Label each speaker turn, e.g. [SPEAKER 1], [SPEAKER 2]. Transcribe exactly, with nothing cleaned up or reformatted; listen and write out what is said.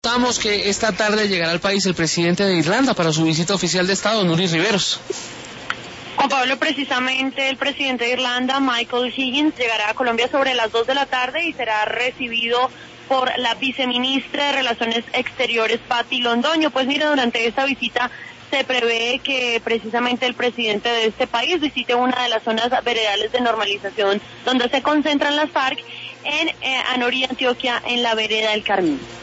[SPEAKER 1] contamos que esta tarde llegará al país el presidente de Irlanda para su visita oficial de Estado, Nury Riveros.
[SPEAKER 2] Juan Pablo, precisamente el presidente de Irlanda, Michael Higgins, llegará a Colombia sobre las dos de la tarde y será recibido por la viceministra de Relaciones Exteriores, Patti Londoño. Pues mire, durante esta visita se prevé que precisamente el presidente de este país visite una de las zonas veredales de normalización donde se concentran las FARC en eh, Anorí, Antioquia, en la vereda del Carmín.